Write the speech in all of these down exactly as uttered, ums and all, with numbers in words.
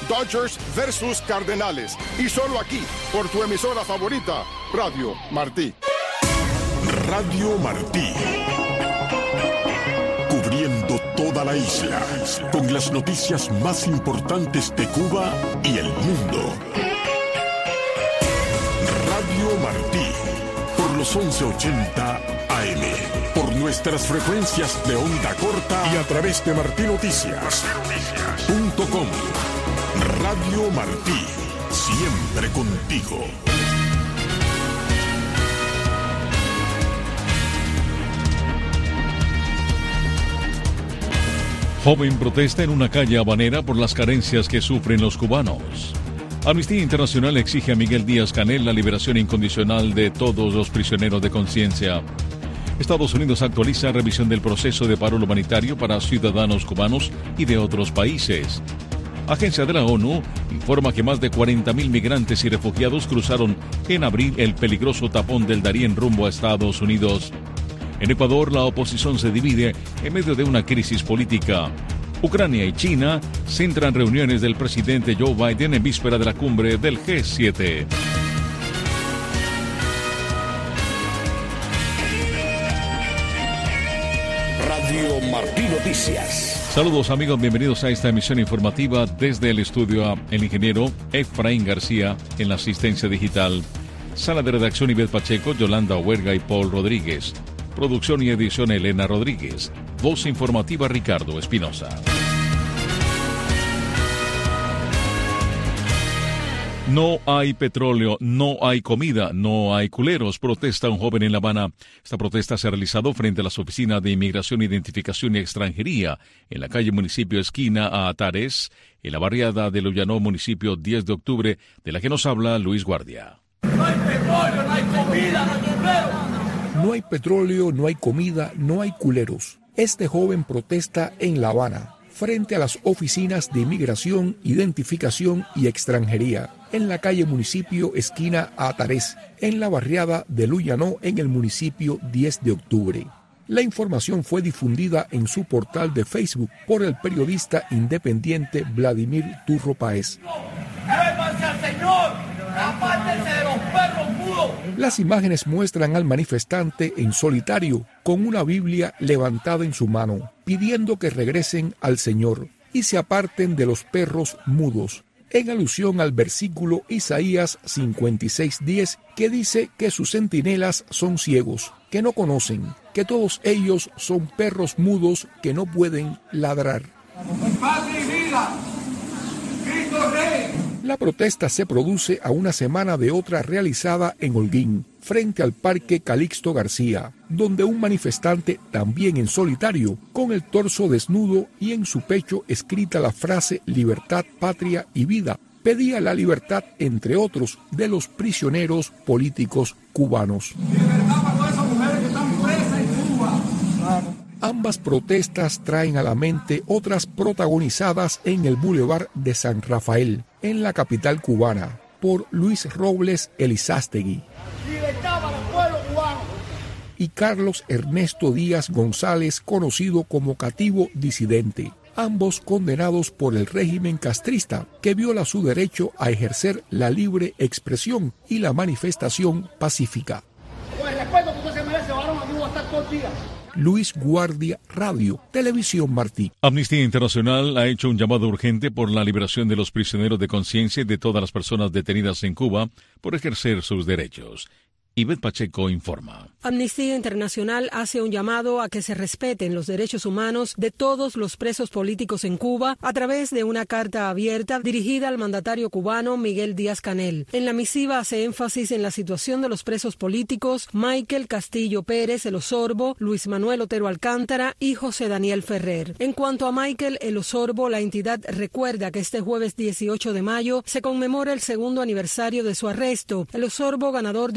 Dodgers versus Cardenales. Y solo aquí, por tu emisora favorita, Radio Martí. Radio Martí. Cubriendo toda la isla, con las noticias más importantes de Cuba y el mundo. Radio Martí, por los once ochenta A M, por nuestras frecuencias de onda corta y a través de martinoticias punto com. Radio Martí, siempre contigo. Joven protesta en una calle habanera por las carencias que sufren los cubanos. Amnistía Internacional exige a Miguel Díaz-Canel la liberación incondicional de todos los prisioneros de conciencia. Estados Unidos actualiza revisión del proceso de paro humanitario para ciudadanos cubanos y de otros países. Agencia de la ONU informa que más de cuarenta mil migrantes y refugiados cruzaron en abril el peligroso tapón del Darién rumbo a Estados Unidos. En Ecuador, la oposición se divide en medio de una crisis política. Ucrania y China centran reuniones del presidente Joe Biden en víspera de la cumbre del G siete. Radio Martí Noticias. Saludos amigos, bienvenidos a esta emisión informativa desde el estudio. El ingeniero Efraín García en la asistencia digital. Sala de redacción Ivette Pacheco, Yolanda Huerga y Paul Rodríguez. Producción y edición Elena Rodríguez. Voz informativa Ricardo Espinosa. No hay petróleo, no hay comida, no hay culeros, protesta un joven en La Habana. Esta protesta se ha realizado frente a las oficinas de Inmigración, Identificación y Extranjería en la calle Municipio Esquina a Atares, en la barriada de Lullanó, municipio diez de octubre, de la que nos habla Luis Guardia. No hay petróleo, no hay comida, no hay culeros. No hay petróleo, no hay comida, no hay culeros. Este joven protesta en La Habana, frente a las oficinas de Inmigración, Identificación y Extranjería, en la calle Municipio Esquina a Atares, en la barriada de Lullanó, en el municipio diez de octubre. La información fue difundida en su portal de Facebook por el periodista independiente Vladimir Turro Páez. ¡Vuélvanse al Señor! ¡Apártense de los perros mudos! Las imágenes muestran al manifestante en solitario, con una Biblia levantada en su mano, pidiendo que regresen al Señor y se aparten de los perros mudos, en alusión al versículo Isaías cincuenta y seis diez, que dice que sus centinelas son ciegos, que no conocen, que todos ellos son perros mudos que no pueden ladrar. ¡Patria y vida! ¡Cristo Rey! La protesta se produce a una semana de otra realizada en Holguín, frente al Parque Calixto García, donde un manifestante, también en solitario, con el torso desnudo y en su pecho escrita la frase libertad, patria y vida, pedía la libertad, entre otros, de los prisioneros políticos cubanos. ¡Libertad para todas esas mujeres que están presas en Cuba! Claro. Ambas protestas traen a la mente otras protagonizadas en el Boulevard de San Rafael, en la capital cubana, por Luis Robles Elizástegui ¡Libertad para el pueblo cubano! y Carlos Ernesto Díaz González, conocido como Cativo Disidente, ambos condenados por el régimen castrista, que viola su derecho a ejercer la libre expresión y la manifestación pacífica. Con el respeto que usted se merece, varón, aquí voy a estar todo el día. Luis Guardia, Radio, Televisión Martí. Amnistía Internacional ha hecho un llamado urgente por la liberación de los prisioneros de conciencia y de todas las personas detenidas en Cuba por ejercer sus derechos. Ivette Pacheco informa. Amnistía Internacional hace un llamado a que se respeten los derechos humanos de todos los presos políticos en Cuba a través de una carta abierta dirigida al mandatario cubano Miguel Díaz-Canel. En la misiva hace énfasis en la situación de los presos políticos Michael Castillo Pérez El Osorbo, Luis Manuel Otero Alcántara y José Daniel Ferrer. En cuanto a Michael El Osorbo, la entidad recuerda que este jueves dieciocho de mayo se conmemora el segundo aniversario de su arresto. El Osorbo, ganador de un Latin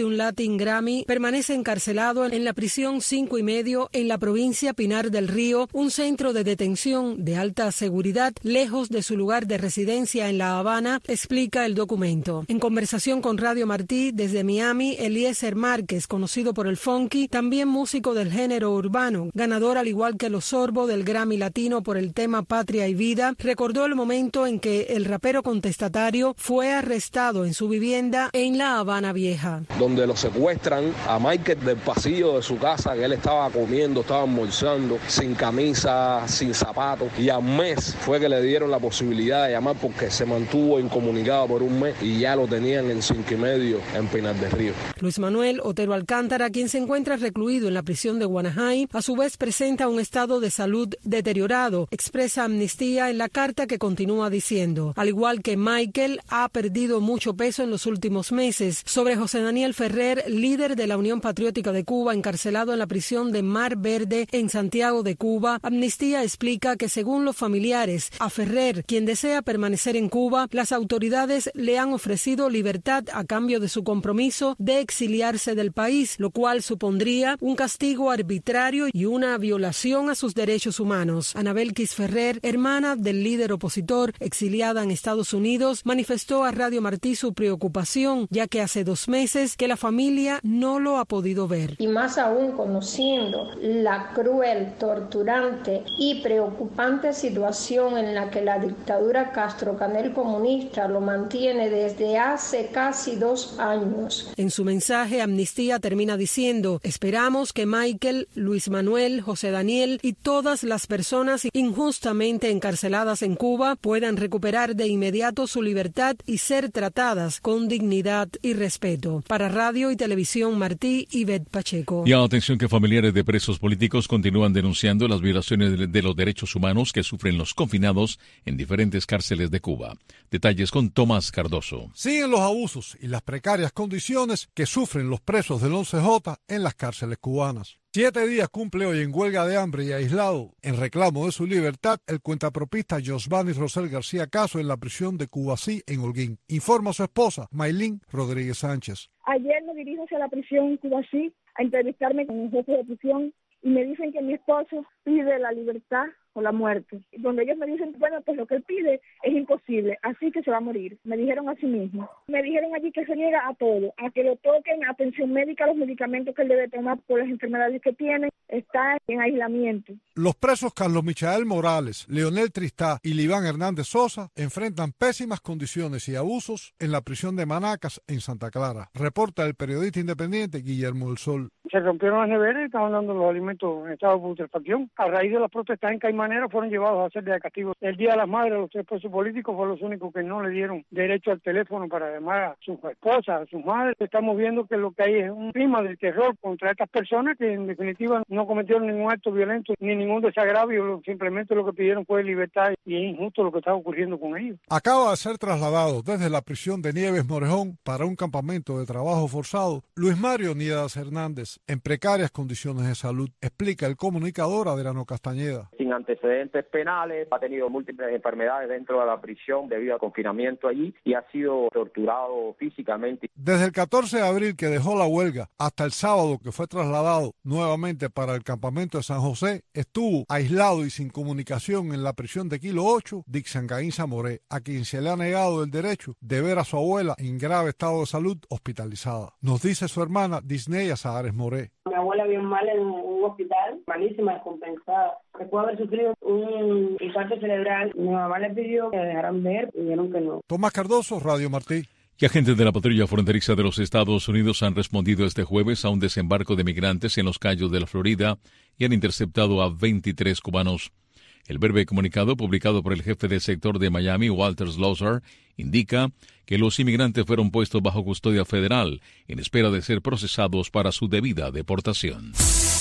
Latin Grammy permanece encarcelado en la prisión cinco y medio en la provincia Pinar del Río, un centro de detención de alta seguridad lejos de su lugar de residencia en La Habana, explica el documento. En conversación con Radio Martí desde Miami, Eliezer Márquez, conocido por el Funky, también músico del género urbano, ganador al igual que Los Sorbo del Grammy Latino por el tema Patria y Vida, recordó el momento en que el rapero contestatario fue arrestado en su vivienda en La Habana Vieja. Donde lo secuestran a Michael del pasillo de su casa, que él estaba comiendo, estaba almorzando, sin camisa, sin zapatos, y al mes fue que le dieron la posibilidad de llamar porque se mantuvo incomunicado por un mes y ya lo tenían en cinco y medio en Pinar del Río. Luis Manuel Otero Alcántara, quien se encuentra recluido en la prisión de Guanajay, a su vez presenta un estado de salud deteriorado, expresa Amnistía en la carta que continúa diciendo, al igual que Michael, ha perdido mucho peso en los últimos meses. Sobre José Daniel Ferrer, líder de la Unión Patriótica de Cuba, encarcelado en la prisión de Mar Verde en Santiago de Cuba, Amnistía explica que según los familiares, a Ferrer, quien desea permanecer en Cuba, las autoridades le han ofrecido libertad a cambio de su compromiso de exiliarse del país, lo cual supondría un castigo arbitrario y una violación a sus derechos humanos. Anabel Quis Ferrer, hermana del líder opositor exiliada en Estados Unidos, manifestó a Radio Martí su preocupación, ya que hace dos meses que la familia no lo ha podido ver. Y más aún conociendo la cruel, torturante y preocupante situación en la que la dictadura Castro Canel comunista lo mantiene desde hace casi dos años. En su mensaje, Amnistía termina diciendo: esperamos que Michael, Luis Manuel, José Daniel y todas las personas injustamente encarceladas en Cuba puedan recuperar de inmediato su libertad y ser tratadas con dignidad y respeto. Para Radio y Televisión Martí, Ivette Pacheco. Y atención que familiares de presos políticos continúan denunciando las violaciones de los derechos humanos que sufren los confinados en diferentes cárceles de Cuba. Detalles con Tomás Cardoso. Siguen los abusos y las precarias condiciones que sufren los presos del once J en las cárceles cubanas. Siete días cumple hoy en huelga de hambre y aislado en reclamo de su libertad el cuentapropista Josvani Rosel García Caso en la prisión de Cubasí en Holguín. Informa su esposa, Maylin Rodríguez Sánchez. Ayer me dirijo hacia la prisión Cubasí a entrevistarme con el jefe de prisión y me dicen que mi esposo pide la libertad o la muerte. Donde ellos me dicen, bueno, pues lo que él pide es imposible, así que se va a morir. Me dijeron así mismo. Me dijeron allí que se niega a todo, a que lo toquen, atención médica, los medicamentos que él debe tomar por las enfermedades que tiene, está en aislamiento. Los presos Carlos Michael Morales, Leonel Tristá y Liván Hernández Sosa enfrentan pésimas condiciones y abusos en la prisión de Manacas en Santa Clara. Reporta el periodista independiente Guillermo del Sol. Se rompieron las neveras y estaban dando los alimentos en estado de putrefacción. A raíz de las protestas en Caimanera fueron llevados a hacer de castigo. El Día de las Madres, los tres presos políticos fueron los únicos que no le dieron derecho al teléfono para llamar a sus esposas, a sus madres. Estamos viendo que lo que hay es un clima de terror contra estas personas que en definitiva no cometieron ningún acto violento ni ningún desagravio. Simplemente lo que pidieron fue libertad y es injusto lo que está ocurriendo con ellos. Acaba de ser trasladado desde la prisión de Nieves Morejón para un campamento de trabajo forzado Luis Mario Niedas Hernández, en precarias condiciones de salud, explica el comunicador Adriano Castañeda. Sin antecedentes penales, ha tenido múltiples enfermedades dentro de la prisión debido al confinamiento allí y ha sido torturado físicamente. Desde el catorce de abril que dejó la huelga hasta el sábado que fue trasladado nuevamente para el campamento de San José, estuvo aislado y sin comunicación en la prisión de Kilo ocho, Dixon Caín Zamoré, a quien se le ha negado el derecho de ver a su abuela en grave estado de salud hospitalizada. Nos dice su hermana Disneya Sahares Moré. Mi abuela bien mal en un hospital, malísima, descompensada. Después de haber sufrido un infarto cerebral, mi mamá le pidió que dejaran ver y dijeron que no. Tomás Cardoso, Radio Martí. Y agentes de la patrulla fronteriza de los Estados Unidos han respondido este jueves a un desembarco de migrantes en los Cayos de la Florida y han interceptado a veintitrés cubanos. El breve comunicado publicado por el jefe del sector de Miami, Walter Slaughter, indica que los inmigrantes fueron puestos bajo custodia federal en espera de ser procesados para su debida deportación.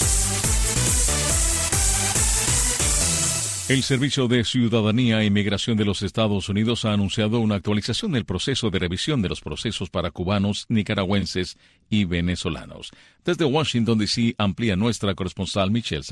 El Servicio de Ciudadanía e Inmigración de los Estados Unidos ha anunciado una actualización del proceso de revisión de los procesos para cubanos, nicaragüenses y venezolanos. Desde Washington, D C, amplía nuestra corresponsal Michelle Sagué.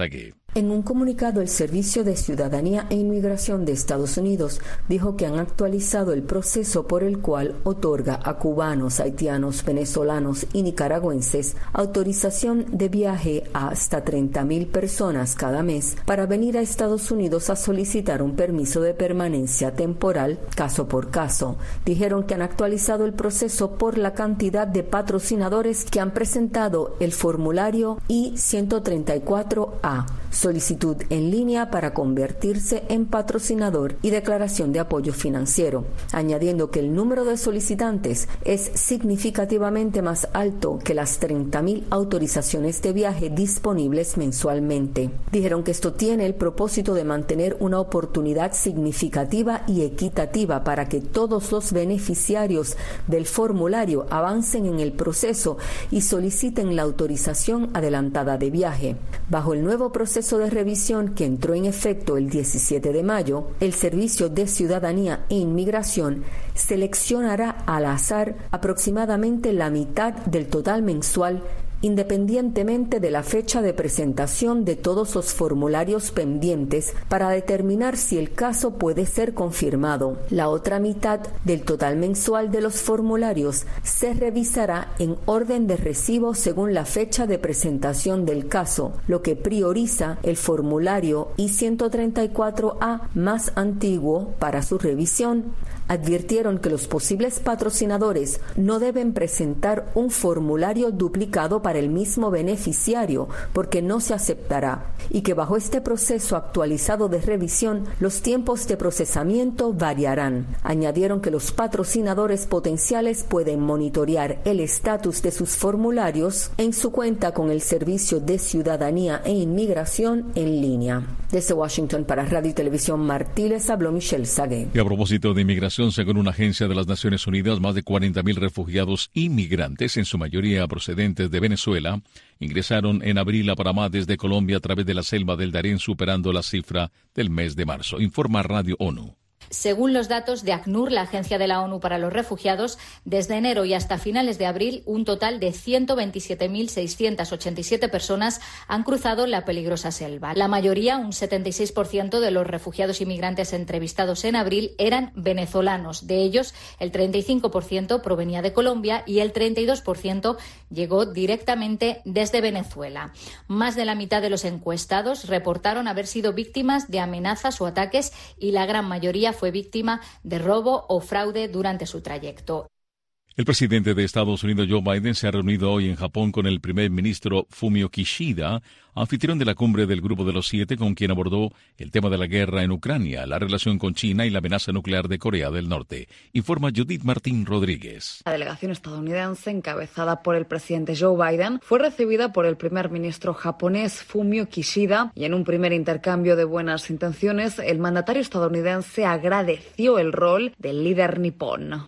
En un comunicado, el Servicio de Ciudadanía e Inmigración de Estados Unidos dijo que han actualizado el proceso por el cual otorga a cubanos, haitianos, venezolanos y nicaragüenses autorización de viaje a hasta treinta mil personas cada mes para venir a Estados Unidos a solicitar un permiso de permanencia temporal, caso por caso. Dijeron que han actualizado el proceso por la cantidad de patrocinadores que han presentado el formulario I ciento treinta y cuatro A. Solicitud en línea para convertirse en patrocinador y declaración de apoyo financiero, añadiendo que el número de solicitantes es significativamente más alto que las treinta mil autorizaciones de viaje disponibles mensualmente. Dijeron que esto tiene el propósito de mantener una oportunidad significativa y equitativa para que todos los beneficiarios del formulario avancen en el proceso y soliciten la autorización adelantada de viaje. Bajo el nuevo proceso de revisión que entró en efecto el diecisiete de mayo, el Servicio de Ciudadanía e Inmigración seleccionará al azar aproximadamente la mitad del total mensual, independientemente de la fecha de presentación de todos los formularios pendientes, para determinar si el caso puede ser confirmado. La otra mitad del total mensual de los formularios se revisará en orden de recibo según la fecha de presentación del caso, lo que prioriza el formulario I ciento treinta y cuatro A más antiguo para su revisión. Advirtieron que los posibles patrocinadores no deben presentar un formulario duplicado para el mismo beneficiario, porque no se aceptará, y que bajo este proceso actualizado de revisión, los tiempos de procesamiento variarán. Añadieron que los patrocinadores potenciales pueden monitorear el estatus de sus formularios en su cuenta con el Servicio de Ciudadanía e Inmigración en línea. Desde Washington para Radio y Televisión Martí les habló Michelle Sagué. Y a propósito de inmigración, según una agencia de las Naciones Unidas, más de cuarenta mil refugiados inmigrantes, en su mayoría procedentes de Venezuela, ingresaron en abril a Panamá desde Colombia a través de la selva del Darién, superando la cifra del mes de marzo, informa Radio ONU. Según los datos de ACNUR, la Agencia de la ONU para los Refugiados, desde enero y hasta finales de abril, un total de ciento veintisiete mil seiscientas ochenta y siete personas han cruzado la peligrosa selva. La mayoría, un setenta y seis por ciento de los refugiados inmigrantes entrevistados en abril, eran venezolanos. De ellos, el treinta y cinco por ciento provenía de Colombia y el treinta y dos por ciento llegó directamente desde Venezuela. Más de la mitad de los encuestados reportaron haber sido víctimas de amenazas o ataques y la gran mayoría fue víctima de robo o fraude durante su trayecto. El presidente de Estados Unidos, Joe Biden, se ha reunido hoy en Japón con el primer ministro Fumio Kishida, anfitrión de la cumbre del Grupo de los Siete, con quien abordó el tema de la guerra en Ucrania, la relación con China y la amenaza nuclear de Corea del Norte. Informa Judith Martín Rodríguez. La delegación estadounidense, encabezada por el presidente Joe Biden, fue recibida por el primer ministro japonés Fumio Kishida, y en un primer intercambio de buenas intenciones, el mandatario estadounidense agradeció el rol del líder nipón.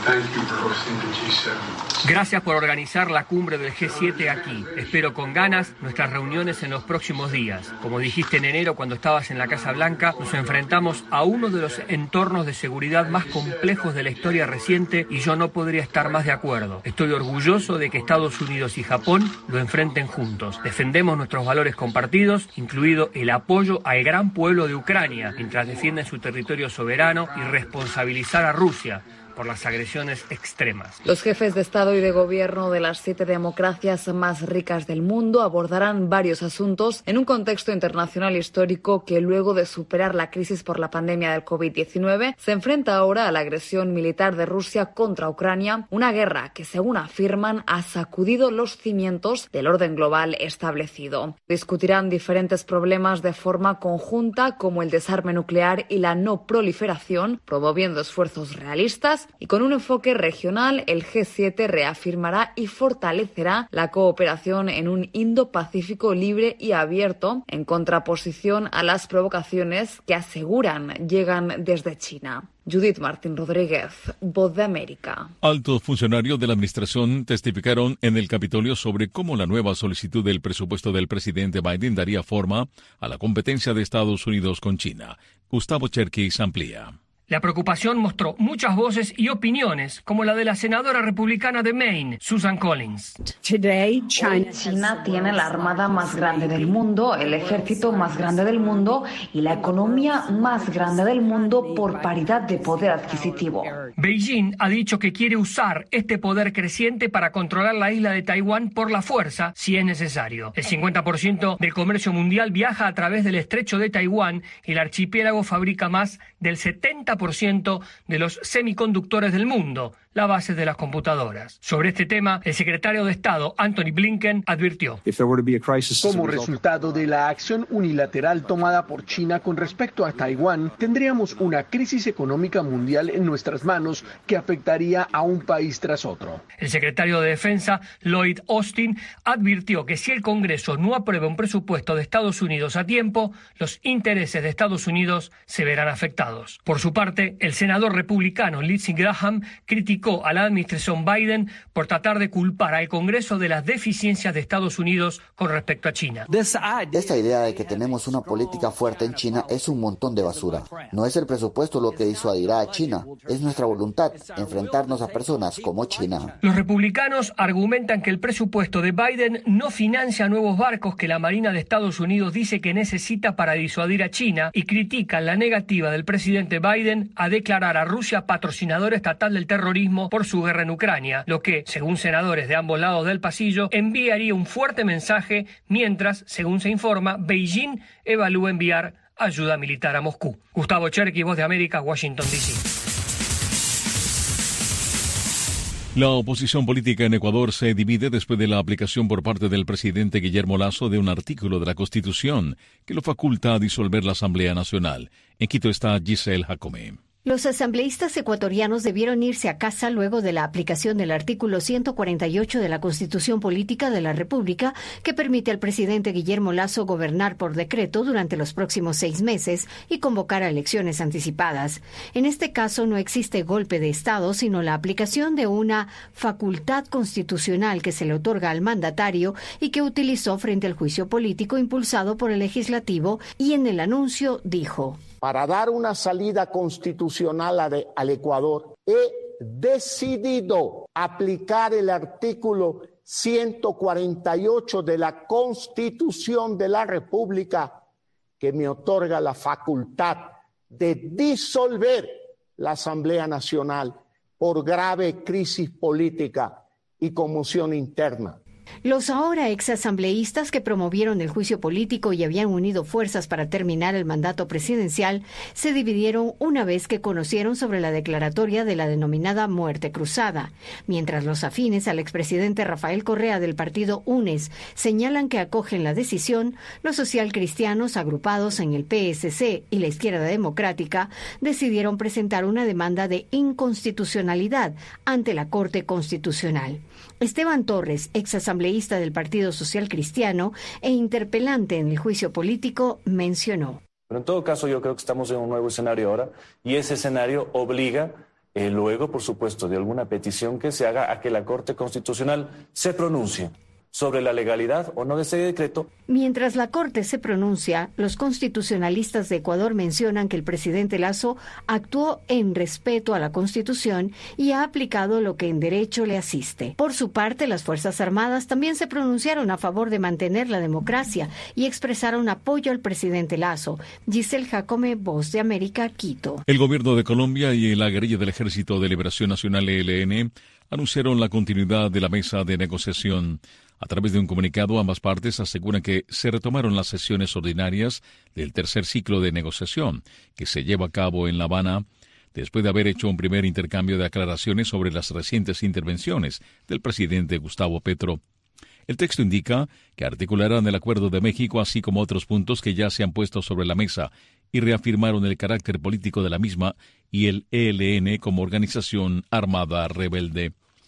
Gracias por organizar la cumbre del G siete aquí. Espero con ganas nuestras reuniones en los próximos días. Como dijiste en enero cuando estabas en la Casa Blanca, nos enfrentamos a uno de los entornos de seguridad más complejos de la historia reciente y yo no podría estar más de acuerdo. Estoy orgulloso de que Estados Unidos y Japón lo enfrenten juntos. Defendemos nuestros valores compartidos, incluido el apoyo al gran pueblo de Ucrania, mientras defienden su territorio soberano, y responsabilizar a Rusia por las agresiones extremas. Los jefes de Estado y de Gobierno de las siete democracias más ricas del mundo abordarán varios asuntos en un contexto internacional histórico que, luego de superar la crisis por la pandemia del covid diecinueve, se enfrenta ahora a la agresión militar de Rusia contra Ucrania, una guerra que, según afirman, ha sacudido los cimientos del orden global establecido. Discutirán diferentes problemas de forma conjunta, como el desarme nuclear y la no proliferación, promoviendo esfuerzos realistas. Y con un enfoque regional, el G siete reafirmará y fortalecerá la cooperación en un Indo-Pacífico libre y abierto, en contraposición a las provocaciones que aseguran llegan desde China. Judith Martín Rodríguez, Voz de América. Altos funcionarios de la administración testificaron en el Capitolio sobre cómo la nueva solicitud del presupuesto del presidente Biden daría forma a la competencia de Estados Unidos con China. Gustavo Cherkis amplía. La preocupación mostró muchas voces y opiniones, como la de la senadora republicana de Maine, Susan Collins. Hoy China tiene la armada más grande del mundo, el ejército más grande del mundo y la economía más grande del mundo por paridad de poder adquisitivo. Beijing ha dicho que quiere usar este poder creciente para controlar la isla de Taiwán por la fuerza, si es necesario. El cincuenta por ciento del comercio mundial viaja a través del estrecho de Taiwán y el archipiélago fabrica más del setenta por ciento de los semiconductores del mundo, la base de las computadoras. Sobre este tema, el secretario de Estado, Antony Blinken, advirtió: como resultado de la acción unilateral tomada por China con respecto a Taiwán, tendríamos una crisis económica mundial en nuestras manos que afectaría a un país tras otro. El secretario de Defensa, Lloyd Austin, advirtió que si el Congreso no aprueba un presupuesto de Estados Unidos a tiempo, los intereses de Estados Unidos se verán afectados. Por su parte, el senador republicano Lindsey Graham criticó a la administración Biden por tratar de culpar al Congreso de las deficiencias de Estados Unidos con respecto a China. Esta idea de que tenemos una política fuerte en China es un montón de basura. No es el presupuesto lo que disuadirá a China, es nuestra voluntad enfrentarnos a personas como China. Los republicanos argumentan que el presupuesto de Biden no financia nuevos barcos que la Marina de Estados Unidos dice que necesita para disuadir a China y critican la negativa del presidente Biden a declarar a Rusia patrocinador estatal del terrorismo por su guerra en Ucrania, lo que, según senadores de ambos lados del pasillo, enviaría un fuerte mensaje mientras, según se informa, Beijing evalúa enviar ayuda militar a Moscú. Gustavo Cherky, Voz de América, Washington, D C. La oposición política en Ecuador se divide después de la aplicación por parte del presidente Guillermo Lasso de un artículo de la Constitución que lo faculta a disolver la Asamblea Nacional. En Quito está Giselle Jacome. Los asambleístas ecuatorianos debieron irse a casa luego de la aplicación del artículo ciento cuarenta y ocho de la Constitución Política de la República, que permite al presidente Guillermo Lasso gobernar por decreto durante los próximos seis meses y convocar a elecciones anticipadas. En este caso no existe golpe de Estado, sino la aplicación de una facultad constitucional que se le otorga al mandatario y que utilizó frente al juicio político impulsado por el legislativo, y en el anuncio dijo: para dar una salida constitucional al Ecuador, he decidido aplicar el artículo ciento cuarenta y ocho de la Constitución de la República, que me otorga la facultad de disolver la Asamblea Nacional por grave crisis política y conmoción interna. Los ahora exasambleístas que promovieron el juicio político y habían unido fuerzas para terminar el mandato presidencial se dividieron una vez que conocieron sobre la declaratoria de la denominada muerte cruzada. Mientras los afines al expresidente Rafael Correa del partido UNES señalan que acogen la decisión, los socialcristianos agrupados en el P S C y la Izquierda Democrática decidieron presentar una demanda de inconstitucionalidad ante la Corte Constitucional. Esteban Torres, exasambleísta del Partido Social Cristiano e interpelante en el juicio político, mencionó: pero en todo caso yo creo que estamos en un nuevo escenario ahora, y ese escenario obliga eh, luego, por supuesto, de alguna petición que se haga, a que la Corte Constitucional se pronuncie sobre la legalidad o no de ese decreto. Mientras la Corte se pronuncia, los constitucionalistas de Ecuador mencionan que el presidente Lasso actuó en respeto a la Constitución y ha aplicado lo que en derecho le asiste. Por su parte, las Fuerzas Armadas también se pronunciaron a favor de mantener la democracia y expresaron apoyo al presidente Lasso. Giselle Jacome, Voz de América, Quito. El gobierno de Colombia y la guerrilla del Ejército de Liberación Nacional E L N anunciaron la continuidad de la mesa de negociación. A través de un comunicado, ambas partes aseguran que se retomaron las sesiones ordinarias del tercer ciclo de negociación, que se lleva a cabo en La Habana, después de haber hecho un primer intercambio de aclaraciones sobre las recientes intervenciones del presidente Gustavo Petro. El texto indica que articularán el Acuerdo de México, así como otros puntos que ya se han puesto sobre la mesa, y reafirmaron el carácter político de la misma y el E L N como organización armada rebelde.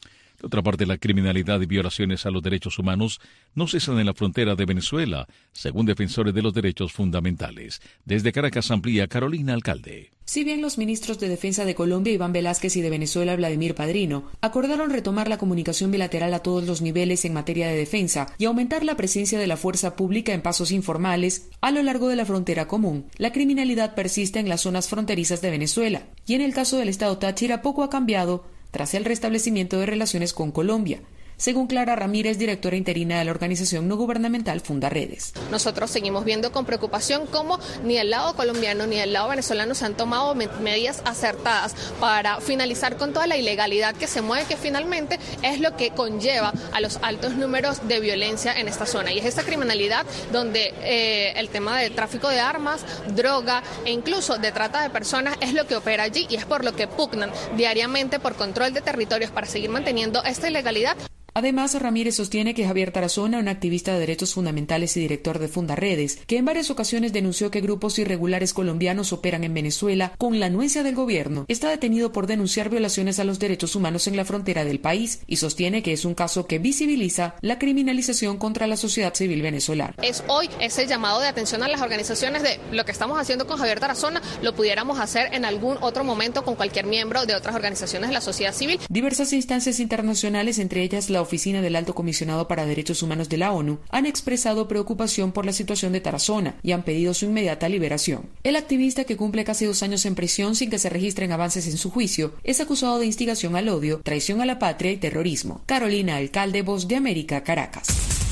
De otra parte, la criminalidad y violaciones a los derechos humanos no cesan en la frontera de Venezuela, según defensores de los derechos fundamentales. Desde Caracas amplía Carolina Alcalde. Si bien los ministros de Defensa de Colombia, Iván Velázquez, y de Venezuela, Vladimir Padrino, acordaron retomar la comunicación bilateral a todos los niveles en materia de defensa y aumentar la presencia de la fuerza pública en pasos informales a lo largo de la frontera común, la criminalidad persiste en las zonas fronterizas de Venezuela, y en el caso del estado Táchira poco ha cambiado tras el restablecimiento de relaciones con Colombia, según Clara Ramírez, directora interina de la organización no gubernamental Fundaredes. Nosotros seguimos viendo con preocupación cómo ni el lado colombiano ni el lado venezolano se han tomado medidas acertadas para finalizar con toda la ilegalidad que se mueve, que finalmente es lo que conlleva a los altos números de violencia en esta zona. Y es esta criminalidad donde eh, el tema de tráfico de armas, droga e incluso de trata de personas es lo que opera allí, y es por lo que pugnan diariamente por control de territorios para seguir manteniendo esta ilegalidad. Además, Ramírez sostiene que Javier Tarazona, un activista de derechos fundamentales y director de Fundaredes, que en varias ocasiones denunció que grupos irregulares colombianos operan en Venezuela con la anuencia del gobierno, está detenido por denunciar violaciones a los derechos humanos en la frontera del país, y sostiene que es un caso que visibiliza la criminalización contra la sociedad civil venezolana. Es hoy ese llamado de atención a las organizaciones de lo que estamos haciendo con Javier Tarazona, lo pudiéramos hacer en algún otro momento con cualquier miembro de otras organizaciones de la sociedad civil. Diversas instancias internacionales, entre ellas la Oficina del Alto Comisionado para Derechos Humanos de la ONU, han expresado preocupación por la situación de Tarazona y han pedido su inmediata liberación. El activista, que cumple casi dos años en prisión sin que se registren avances en su juicio, es acusado de instigación al odio, traición a la patria y terrorismo. Carolina Alcalde, Voz de América, Caracas.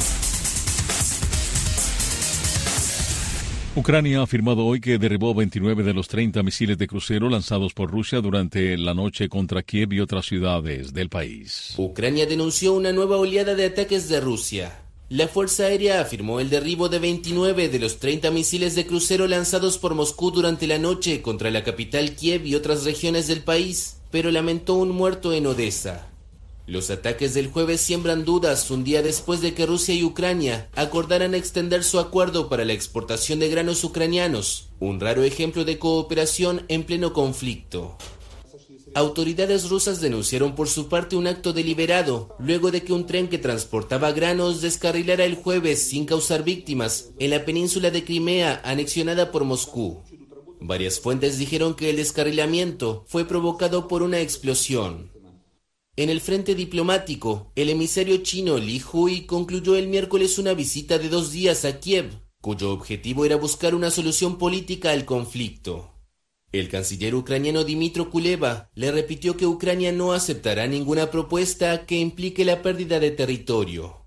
Ucrania ha afirmado hoy que derribó veintinueve de los treinta misiles de crucero lanzados por Rusia durante la noche contra Kiev y otras ciudades del país. Ucrania denunció una nueva oleada de ataques de Rusia. La Fuerza Aérea afirmó el derribo de veintinueve de los treinta misiles de crucero lanzados por Moscú durante la noche contra la capital Kiev y otras regiones del país, pero lamentó un muerto en Odessa. Los ataques del jueves siembran dudas un día después de que Rusia y Ucrania acordaran extender su acuerdo para la exportación de granos ucranianos, un raro ejemplo de cooperación en pleno conflicto. Autoridades rusas denunciaron por su parte un acto deliberado, luego de que un tren que transportaba granos descarrilara el jueves sin causar víctimas en la península de Crimea, anexionada por Moscú. Varias fuentes dijeron que el descarrilamiento fue provocado por una explosión. En el frente diplomático, el emisario chino Li Hui concluyó el miércoles una visita de dos días a Kiev, cuyo objetivo era buscar una solución política al conflicto. El canciller ucraniano Dmytro Kuleba le repitió que Ucrania no aceptará ninguna propuesta que implique la pérdida de territorio.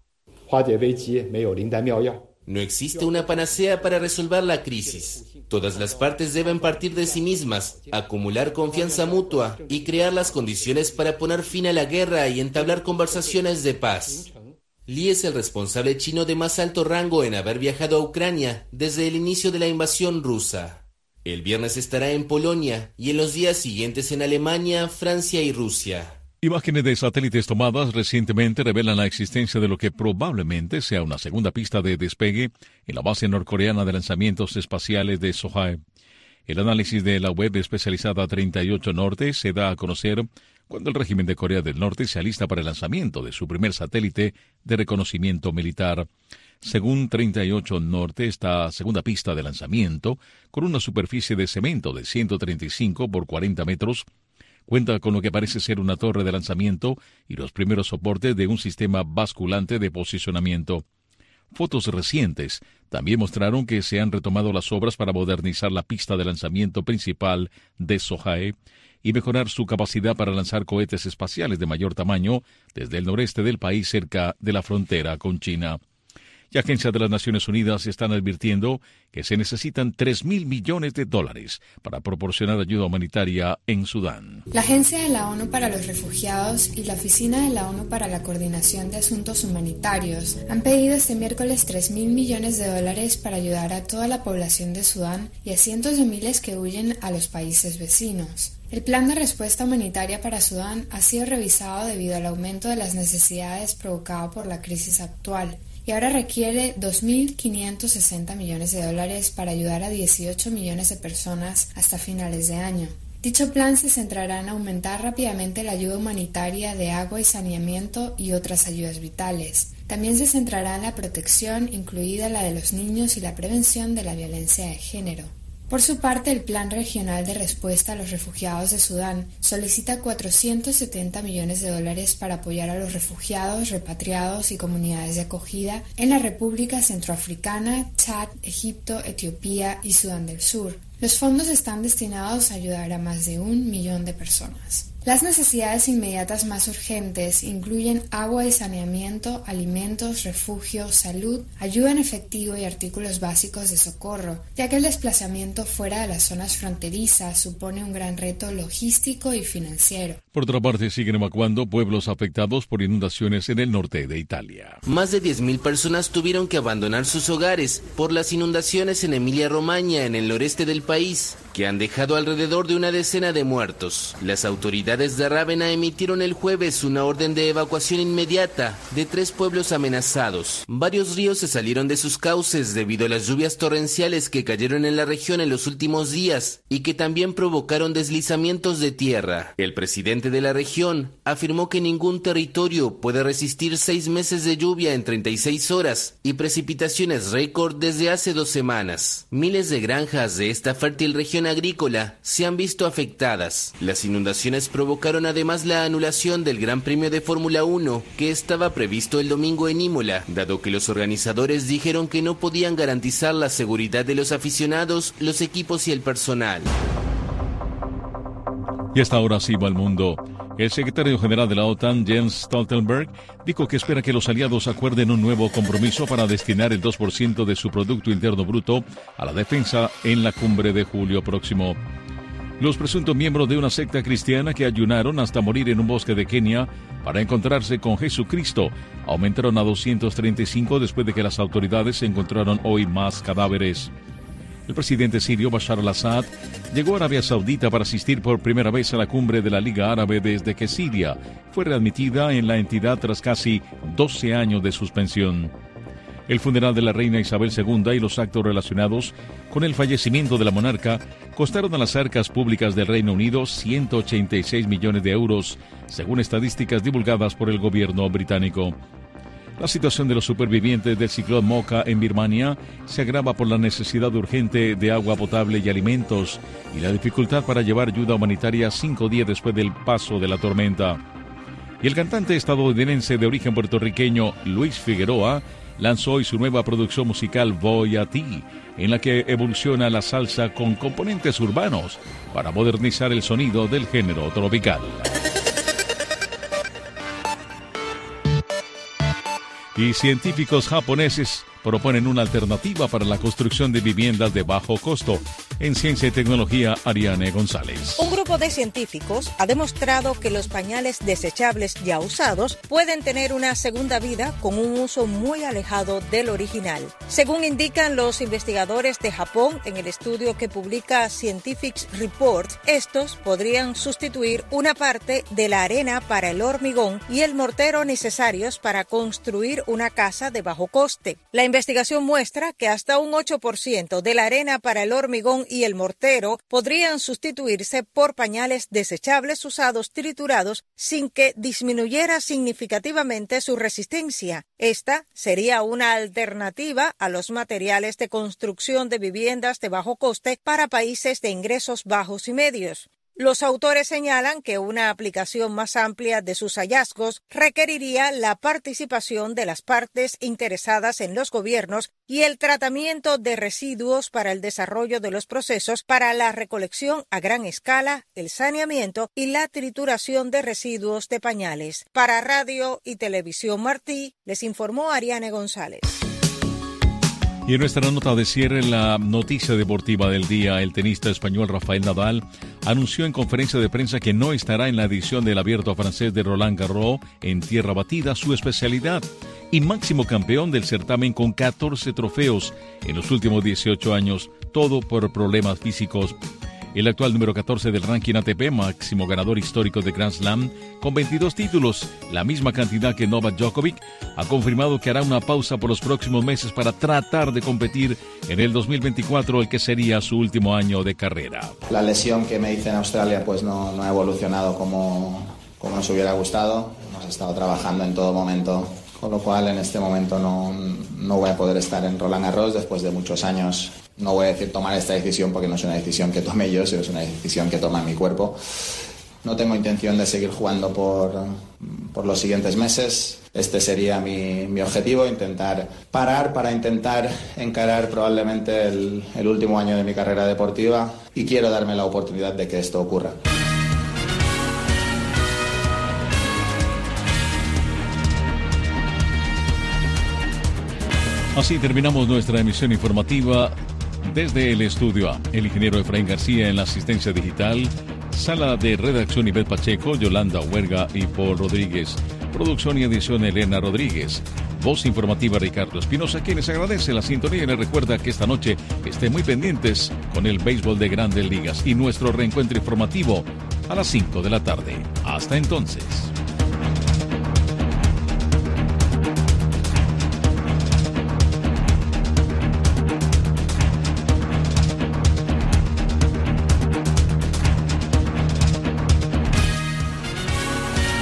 No existe una panacea para resolver la crisis. Todas las partes deben partir de sí mismas, acumular confianza mutua y crear las condiciones para poner fin a la guerra y entablar conversaciones de paz. Li es el responsable chino de más alto rango en haber viajado a Ucrania desde el inicio de la invasión rusa. El viernes estará en Polonia y en los días siguientes en Alemania, Francia y Rusia. Imágenes de satélites tomadas recientemente revelan la existencia de lo que probablemente sea una segunda pista de despegue en la base norcoreana de lanzamientos espaciales de Sohae. El análisis de la web especializada treinta y ocho Norte se da a conocer cuando el régimen de Corea del Norte se alista para el lanzamiento de su primer satélite de reconocimiento militar. Según treinta y ocho Norte, esta segunda pista de lanzamiento, con una superficie de cemento de ciento treinta y cinco por cuarenta metros, cuenta con lo que parece ser una torre de lanzamiento y los primeros soportes de un sistema basculante de posicionamiento. Fotos recientes también mostraron que se han retomado las obras para modernizar la pista de lanzamiento principal de Sohae y mejorar su capacidad para lanzar cohetes espaciales de mayor tamaño desde el noreste del país cerca de la frontera con China. Y agencias de las Naciones Unidas están advirtiendo que se necesitan tres mil millones de dólares para proporcionar ayuda humanitaria en Sudán. La Agencia de la ONU para los Refugiados y la Oficina de la ONU para la Coordinación de Asuntos Humanitarios han pedido este miércoles tres mil millones de dólares para ayudar a toda la población de Sudán y a cientos de miles que huyen a los países vecinos. El plan de respuesta humanitaria para Sudán ha sido revisado debido al aumento de las necesidades provocado por la crisis actual, y ahora requiere dos mil quinientos sesenta millones de dólares para ayudar a dieciocho millones de personas hasta finales de año. Dicho plan se centrará en aumentar rápidamente la ayuda humanitaria de agua y saneamiento y otras ayudas vitales. También se centrará en la protección, incluida la de los niños, y la prevención de la violencia de género. Por su parte, el Plan Regional de Respuesta a los Refugiados de Sudán solicita cuatrocientos setenta millones de dólares para apoyar a los refugiados, repatriados y comunidades de acogida en la República Centroafricana, Chad, Egipto, Etiopía y Sudán del Sur. Los fondos están destinados a ayudar a más de un millón de personas. Las necesidades inmediatas más urgentes incluyen agua y saneamiento, alimentos, refugio, salud, ayuda en efectivo y artículos básicos de socorro, ya que el desplazamiento fuera de las zonas fronterizas supone un gran reto logístico y financiero. Por otra parte, siguen evacuando pueblos afectados por inundaciones en el norte de Italia. Más de diez mil personas tuvieron que abandonar sus hogares por las inundaciones en Emilia-Romagna, en el noreste del país, que han dejado alrededor de una decena de muertos. Las autoridades de Rávena emitieron el jueves una orden de evacuación inmediata de tres pueblos amenazados. Varios ríos se salieron de sus cauces debido a las lluvias torrenciales que cayeron en la región en los últimos días y que también provocaron deslizamientos de tierra. El presidente de la región afirmó que ningún territorio puede resistir seis meses de lluvia en treinta y seis horas y precipitaciones récord desde hace dos semanas. Miles de granjas de esta fértil región agrícola se han visto afectadas. Las inundaciones provocaron además la anulación del Gran Premio de Fórmula uno que estaba previsto el domingo en Imola, dado que los organizadores dijeron que no podían garantizar la seguridad de los aficionados, los equipos y el personal. Y hasta ahora sí va al mundo. El secretario general de la OTAN, Jens Stoltenberg, dijo que espera que los aliados acuerden un nuevo compromiso para destinar el dos por ciento de su Producto Interno Bruto a la defensa en la cumbre de julio próximo. Los presuntos miembros de una secta cristiana que ayunaron hasta morir en un bosque de Kenia para encontrarse con Jesucristo aumentaron a doscientos treinta y cinco después de que las autoridades encontraron hoy más cadáveres. El presidente sirio Bashar al-Assad llegó a Arabia Saudita para asistir por primera vez a la cumbre de la Liga Árabe desde que Siria fue readmitida en la entidad tras casi doce años de suspensión. El funeral de la reina Isabel segunda y los actos relacionados con el fallecimiento de la monarca costaron a las arcas públicas del Reino Unido ciento ochenta y seis millones de euros, según estadísticas divulgadas por el gobierno británico. La situación de los supervivientes del ciclón Mocha en Birmania se agrava por la necesidad urgente de agua potable y alimentos y la dificultad para llevar ayuda humanitaria cinco días después del paso de la tormenta. Y el cantante estadounidense de origen puertorriqueño Luis Figueroa lanzó hoy su nueva producción musical Voy a ti, en la que evoluciona la salsa con componentes urbanos para modernizar el sonido del género tropical. Y científicos japoneses proponen una alternativa para la construcción de viviendas de bajo costo. En Ciencia y Tecnología, Ariane González. Un grupo de científicos ha demostrado que los pañales desechables ya usados pueden tener una segunda vida con un uso muy alejado del original. Según indican los investigadores de Japón en el estudio que publica Scientific Report, estos podrían sustituir una parte de la arena para el hormigón y el mortero necesarios para construir una casa de bajo coste. La investigación muestra que hasta un ocho por ciento de la arena para el hormigón y el mortero podrían sustituirse por pañales desechables usados triturados sin que disminuyera significativamente su resistencia. Esta sería una alternativa a los materiales de construcción de viviendas de bajo coste para países de ingresos bajos y medios. Los autores señalan que una aplicación más amplia de sus hallazgos requeriría la participación de las partes interesadas en los gobiernos y el tratamiento de residuos para el desarrollo de los procesos para la recolección a gran escala, el saneamiento y la trituración de residuos de pañales. Para Radio y Televisión Martí, les informó Ariane González. Y en nuestra nota de cierre, la noticia deportiva del día, el tenista español Rafael Nadal anunció en conferencia de prensa que no estará en la edición del Abierto francés de Roland Garros en tierra batida, su especialidad, y máximo campeón del certamen con catorce trofeos en los últimos dieciocho años, todo por problemas físicos. el actual número catorce del ranking A T P, máximo ganador histórico de Grand Slam, con veintidós títulos, la misma cantidad que Novak Djokovic, ha confirmado que hará una pausa por los próximos meses para tratar de competir en el dos mil veinticuatro, el que sería su último año de carrera. La lesión que me hice en Australia pues no, no ha evolucionado como, como nos hubiera gustado. Hemos estado trabajando en todo momento, con lo cual en este momento no, no voy a poder estar en Roland Garros después de muchos años. No voy a decir tomar esta decisión porque no es una decisión que tome yo, sino es una decisión que toma mi cuerpo. No tengo intención de seguir jugando por, por los siguientes meses. Este sería mi, mi objetivo, intentar parar para intentar encarar probablemente el, el último año de mi carrera deportiva, y quiero darme la oportunidad de que esto ocurra. Así terminamos nuestra emisión informativa desde el Estudio A. El ingeniero Efraín García en la asistencia digital, sala de redacción Ivette Pacheco, Yolanda Huerga y Paul Rodríguez. Producción y edición Elena Rodríguez. Voz informativa Ricardo Espinosa, quien les agradece la sintonía y les recuerda que esta noche estén muy pendientes con el béisbol de Grandes Ligas y nuestro reencuentro informativo a las cinco de la tarde. Hasta entonces.